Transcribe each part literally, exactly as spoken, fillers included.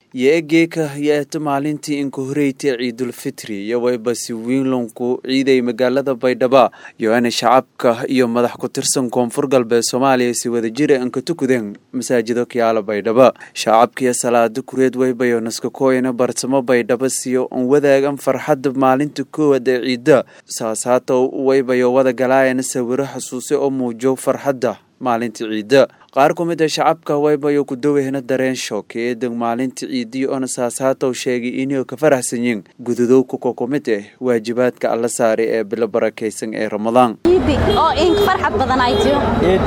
yeegeeka yaata maalintii in ku horeeytay Ciidul Fitri iyo wayba si weyn lonku ciiday magaalada Baydhabo iyo ana shacabka iyo madax ku tirsan Koonfur Galbeed Soomaaliya si wada jir ah ka tukadeen masaajidka Kiyaala Baydhabo shacabka salaada kureed wayba iyo naska kooyna bartamo Baydhabo siyo on wadaagan farxad maalinta koowad ee ciida saasaata wayba iyo wada galaayna sawiro xasuus oo muujo farxadda maalinta ciida qaar ka mid ah shacabka wayba iyo ku daweyna dareen shookeed maalinta ciidii oo saasaata oo sheegay inay ka faraxsan yihiin gududow ku kokomite waajibaadka alla saaray ee bil barakeysan ee Ramadaan oo in farxad badan ay jiyo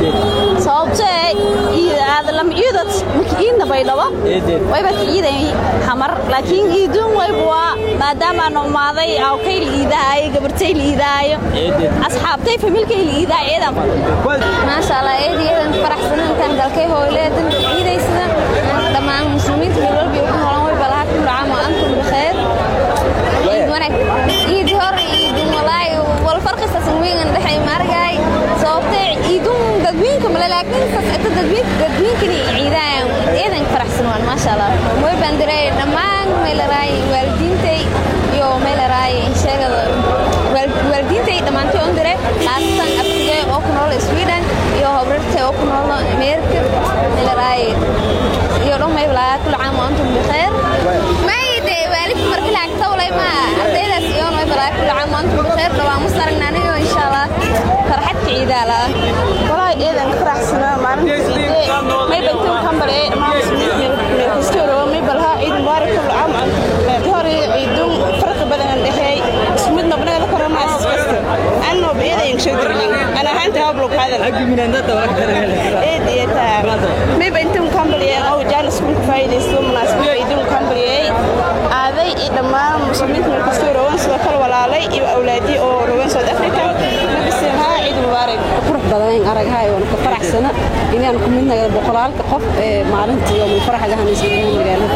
sababtay iidaad lam iidad makiina Baydhabo wayba ciiday xamar laakiin iidun wayba maadaama aan umaaday oo kayl iidaay gabartay iidaay asxaabtay familkay iidaay eedan ma sha Allah eedan faraxsan كان dalkay hooleedan ciidaysada dhamaan muslimiinta meel walba ay ku noolaa way balaha ku dhacaan antum bixeer ciid wanaag ciid hor ciid walaay wal farqista sameeyeen dhaxay margay sababtay ciidun dadweenka ma laakiin sababta dadweenka dadweenka ciidaan eedan faraxsan waan ma sha Allah way bandiray dhamaan meel raay waalidiintay iyo meel raay sheegada waalidiintay dhamaantii oo diray laasan abtiga oo ku nool Sweden iyo habrta oo ku nool America meel raay iyo dhomay walaal kul caam antum bixeer ma yidee waalid marka la tawlay ma ardaydaas iyo ma walaal kul caam antum bixeer dhawaa mustarnaan iyo insha Allah farxad ciidala walaal eedan faraxsana maalinta ciidee may bantu kambare ma muslimin kastoo ma balha ciid mubarak kul caam antum bixeer hore ciidun farq badan dhahay ismidna banada korona asbasta anno beeday shadrni ana hanta hablo hada agi min anda tawakkal ee dieta may bantu kambare oo jaalis ku faa'iideysto munaasabada ciidun kambare aaday dhamaan muslimiinta kastoo rowan sida kala walaalay iyo awlaadi oo rowan South Africa nabisha ciid mubarak qurux badan aragay oo ka faraxsana inaan ku midnaga boqolaalka qof ee maalintii oo farxada hanaysan magaalada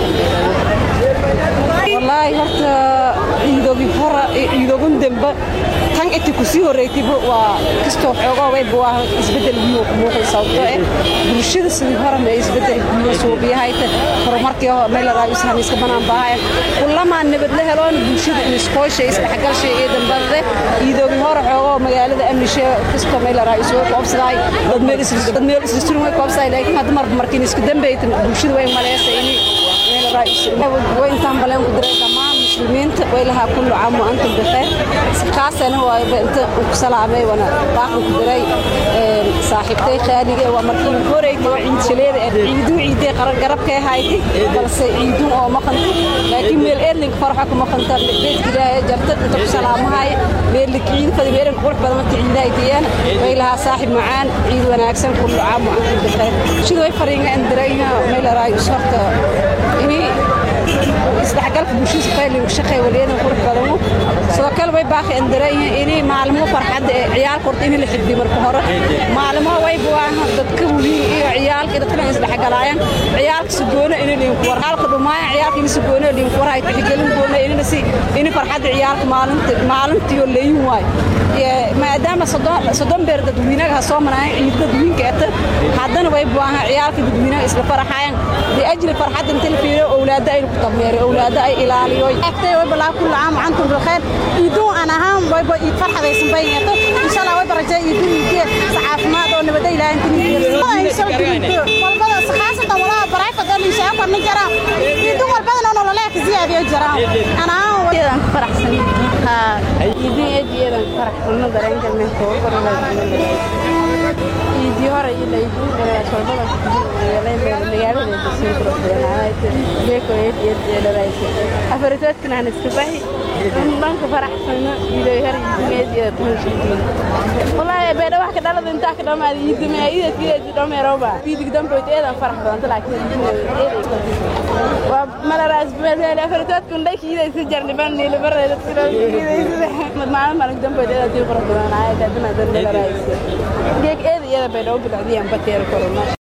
wallahi horta ciidobi hora ciidogun dambe tan intii ku sii horeeytay waa kasto xoogoo way baa isbedel iyo muuqaal sababtoo ah bulshada sidii hore ma isbedel iyo soo biyahayta horumarkii meel raayisaan iska banaan baahay kullama nabad la helo bulshada in isku heshay isdhexgal shay ee dambe ciidobi hora xoogoo magaalada amnisha kasto meel raayisoo qoobsaday dad meel is dad meel is way qoobsaday laakiin hadda mar markii isku dambeeyay bulshada way maleysay meel raayis way intaan balan ku diray dhamaan muslimiinta way laha kullu caam wa antum bixeer kaasana waa inta ku salaamay wana baaqo ku diray saaxiibtay qaaliga waa markii horeeyay oo ciidleeda ciidu ciiday qaran garabkay haytay balse ciidu oo maqantay laakiin meel eerling farxa kuma qantar beed ilaahay jartad inta ku salaamahay meel likiin fadhi meel qurux badan ma ciidaayeen way laha saaxiib macaan ciid wanaagsan kullu caam wa antum bixeer sidoo fariinga indirayna meel raay usarta ini isdhexgalka bulshada fayl iyo shaqay waleena qurux badan soo kale way baaqi indirayna inay maalmo farxad ee ciyaar qorto in la xiddi marka hore maalmo way baa dadka waliin iyo ciyaalka dadka isdhexgalayaan ciyaalka sugoona in ay ku warhalka dhumaa ciyaalka in sugoona in ku waray tixgelin doona in si in farxad ciyaalka maalinta maalintii oo leeyin waay maadaama sodon beer dadweynaha soo manay ciid dadweynaha ee haddana way baa ciyaalka dadweynaha isla faraxayaan di ajli farxad inta la fiiro awlaada ay ku tameeray awlaada ay ilaaliyo agtay way balaa kullu caam antum bixeer idoo ana ahaan way baa farxadaysan baynato insha Allah way barajay idoo idee saxaafmaad oo nabad ilaahay intii walbada saxaasada wala barayfada insha Allah ma jara idoo walbada oo la leeyahay ziyaadiyo jara ana waan faraxsan ha idoo eedan faraxsan dareenka meel ko idii hore ilaa idii shaqada magaalada soo qornaa beeko eed daraysay afartoodkana aan iska baahi bank faraxsan idii hore idii eed wallahi beeda wax ka dhalada inta ka dhamaad idii ma idii idii dhameeroba idii dambe eedan farax badan laakiin waa malaraas beeda afartoodkana dhakii idii jarniban niile bareed idii ma ma dambe eedan qornaa dadna dadna daraysay geek eed beeda beeda oo bilacdiyaan bateer korona